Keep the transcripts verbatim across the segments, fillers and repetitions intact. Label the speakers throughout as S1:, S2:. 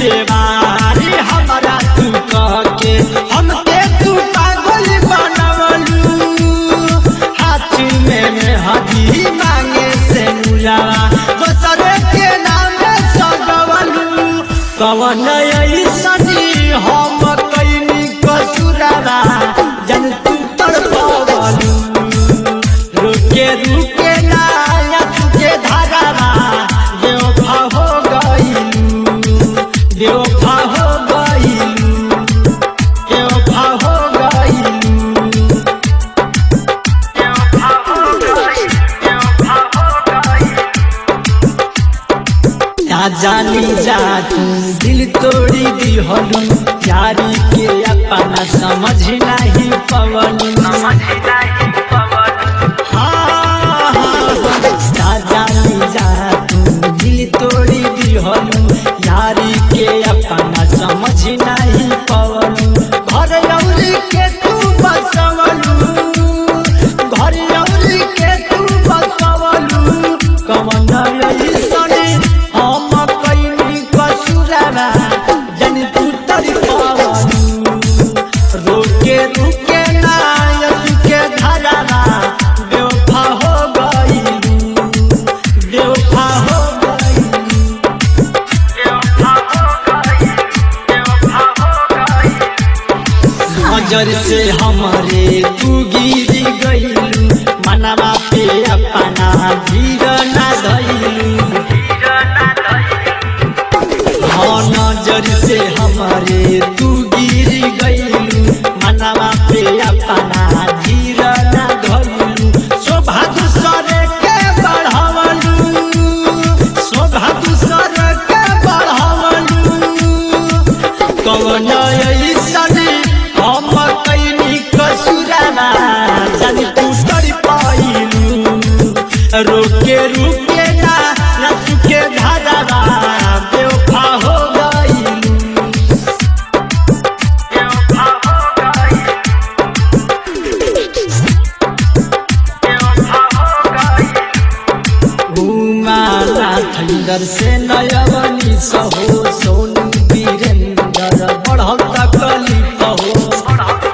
S1: बेवारी हमारा तू के हमके तू पागल बनवलू हाथ में मेहदी मांगे से मुलावा दोसरे के नाम सजवलू कवन ऐसनी हम कैनी कसुरावा जन तू तड़पवलू रुके रुके नाया तुझे धारावा बेवफा हो गईलू बेवफा हो गईलू बेवफा हो गईलू बेवफा हो गईलू बेवफा हो गईलू ना जानी जा तू दिल तोड़ी दिहलू यारी के अपना समझ नहीं पवलू समझ नहीं पवलू दिल तोड़ी दिहलू यारी के अपना समझ नहीं पवलू घर औरी के तू बसवलू घर औरी के तू बसवलू कवन ऐसने हम कैनी कसुरावा जन तू तड़पवलू रोके रुके नायक के धरावा बेवफा हो गईलू बेवफा हो गईलू बेवफा हो गईलू बेवफा हो गईलू नजर से हमारे तू गिर गईलू मनवा पे अपना धीर ना धईलू हाँ नजर से हमारे तू गिर गईलू मनवा पे अपना धीर ना धईलू शोभा दूसरे के बढ़ावलू शोभा दूसरे के बढ़ावलू कवन ऐसने हम कैनी कसुरावा जानी तू तड़पवलू रोके रुके ना रख के धारावा बेवफा हो गईलू बेवफा हो गईलू बेवफा हो गईलू घुमाला थंडर से नयवनी सहो सोनू वीरेंद्र बढ़ल तकलीफ हो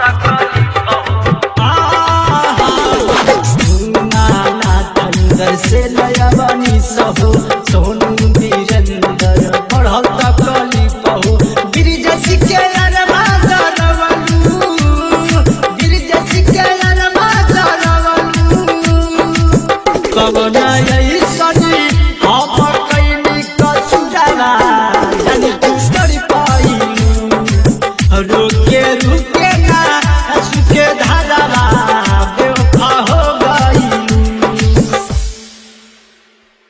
S1: घुमाला थंडर से